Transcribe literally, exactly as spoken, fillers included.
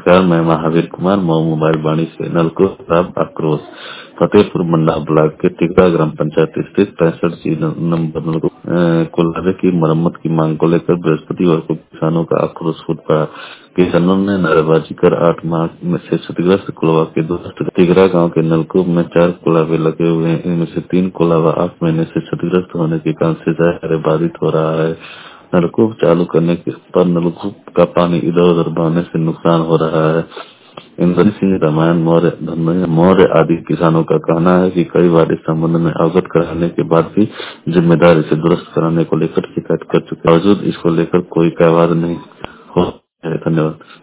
नमस्कार, मैं महावीर कुमार मऊ मोबाइल वाणी से नलकूप खराब आक्रोश फतेहपुर मंडा ब्लॉक के टिकरा ग्राम पंचायत स्थित पैंसठ जी नंबर नलकूप अ, कुल्हारे की मरम्मत की मांग को लेकर बृहस्पतिवार को किसानों का आक्रोश फूट पड़ा। किसानों ने नारेबाजी कर आठ माह में से क्षतिग्रस्त कुलावा के दुरुस्त टिकरा गांव के नलकूप में चार कुलावे लगे हुए हैं, इनमें से तीन कुलावा आठ महीने से क्षतिग्रस्त होने के कारण सिंचाई बाधित हो रहा है। नलकूप चालू करने के पर नलकूप का पानी इधर उधर बहने से नुकसान हो रहा है। इंद्र सिंह रामायण मौर्य धनंजय मौर्य आदि किसानों का कहना है कि कई बार इस संबंध में अवगत कराने के बाद भी जिम्मेदारी से दुरुस्त कराने को लेकर शिकायत कर चुके बावजूद इसको लेकर कोई कार्रवाई नहीं हो। धन्यवाद।